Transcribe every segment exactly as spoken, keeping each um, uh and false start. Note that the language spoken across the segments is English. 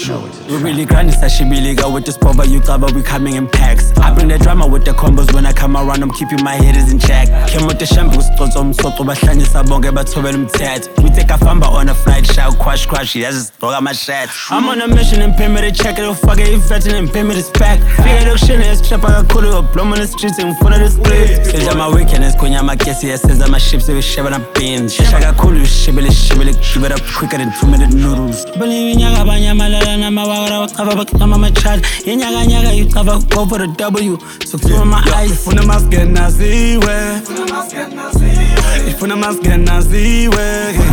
We really grind this shibili go with this pop, you cover, we coming in packs. I bring the drama with the combos when I come around, I'm keeping my haters in check. Came with the shampoo, stots on soto, bahlanye sabonge, but over them tats. We take a famba on a flight, shout, crash, crash, he has a dog on my shit. I'm on a mission and pay me the check, it'll fuck it, if vetting and pay me the spec. Figure the shit, it's trap, I got cool, it'll blow on the streets in front of the street. Says I'm my weekend, it's Kunya, my guess, yeah, says I'm my ships, so we shiver and beans. Shish, I got cool, you shibili, shibili, give it up quicker than two minute noodles. Believe in Yaga, Banya, Malala, Mawara, cover, but I'm on my chat. In Yaga, Yaga, you cover, go for the W. So two of my eyes. If una mas get nazi we, if una mas get nazi we,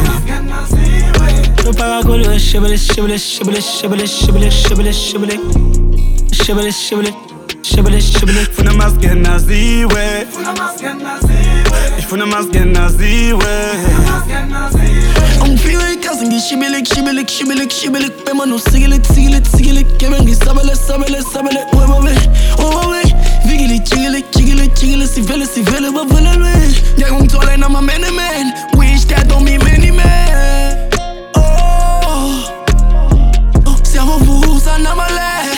so para go to shibili, shibili, shibili, shibili, shibili, shibili, shibili, shibili, shibili, shibili, shibili. If una mas get nazi we, if una mas get nazi we. I'm feeling cousin, get shibili, shibili, shibili, shibili. Pema no sigilik, sigilik, sigilik. Kevin, get sabele, sabele, sabele. Wema we, wema we. Vigili, chigili, chigili, chigili. Si vele, si vele, but vele we. Yeah, I'm tall and I'm a many man. Wish that don't mean many man. Oh, oh, siamo vusa na male.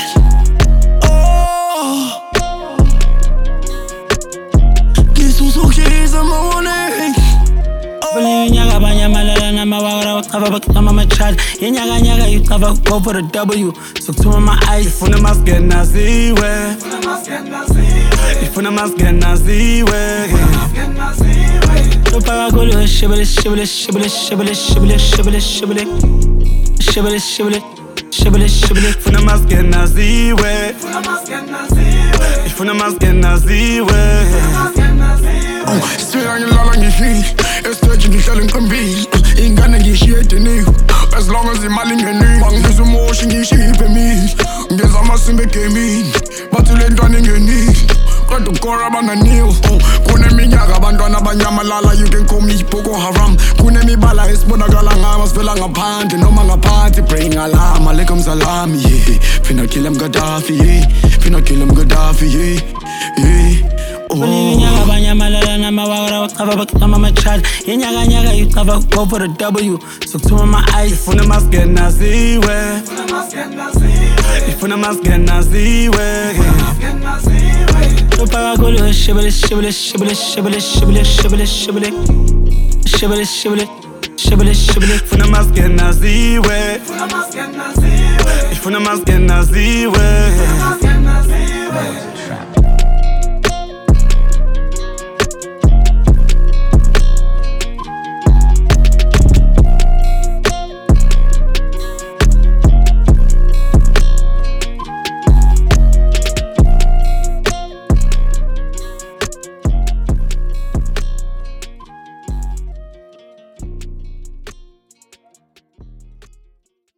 Oh, kisu so cheese a morning. Believe in Yaga, Banya, Malala, Mawara, cover, but I'm on my chat. In Yaga, Yaga, you cover, go for the W. So two of my eyes. If una mas get nazi we, if una mas get nazi we, so para go to shibili, shibili, shibili, shibili, shibili, shibili, shibili, shibili, shibili, shibili, shibili. if una mas get nazi we, if una mas get nazi we. Swear on your love and your feet. It's touching the shell and can be. Ain't gonna get shit to you. As long as the mal in your knee. Bang this emotion, you shape me. Guess I must make a mean. But you let down in your knee. Got to go around and kneel. Kune mi nyaga bandwana banyama lala. You can call me Boko Haram. Kune mi bala is bonagala. I was feeling a pant. No man a party. Praying alarm. Alaikum salam. Yeah. Finna kill him Gaddafi. Yeah. Finna kill him Gaddafi. Yeah. Yeah. Believe in Yaga, Banya, Malala, Mawara, cover, but I'm on my chat. In Yaga, Yaga, you cover, go for the W. So two of my eyes. If una mas get nazi we, if una mas get nazi we, so para go to shibili, shibili, shibili, shibili, shibili, shibili, shibili, shibili, shibili, shibili, shibili. if una mas get nazi we, if una mas get nazi we.